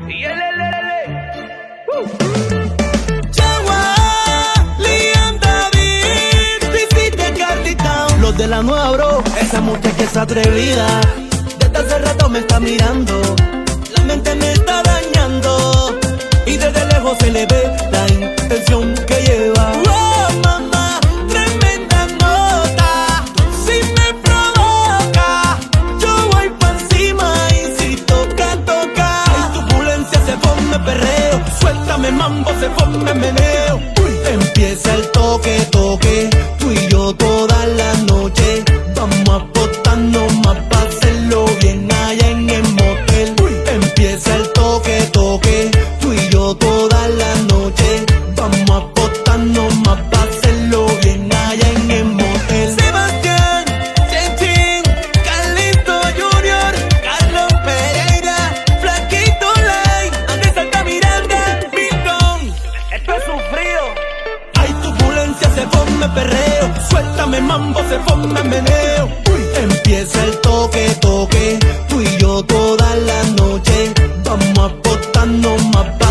Los de la nueva, bro, esa muchacha es atrevida. Desde hace rato me está mirando, la mente me está dañando, y desde lejos se le ve la intención que lleva. Oh, mamá, tremenda nota, si me provoca, yo voy pa' encima y si toca, toca. Hay turbulencia, se forma perreo, suéltame mambo, se forma meneo. Empieza el toque, toque, tú y yo toda la noche. Vamos a botarnos más pa' hacerlo bien allá en el motel. Empieza el toque, toque, tú y yo toda la noche. Vamos a botarnos más pa' hacerlo bien allá en el motel. Sebastián, Chenchín, Carlito Junior, Carlos Pereira, Flaquito Light, Andrés Altamiranda, Milton. Esto es sufrido. Hay turbulencia, se forma perreo, suéltame mambo, se forma meneo. Empieza el toque, toque, tú y yo toda la noche. Vamos a botarnos más pa'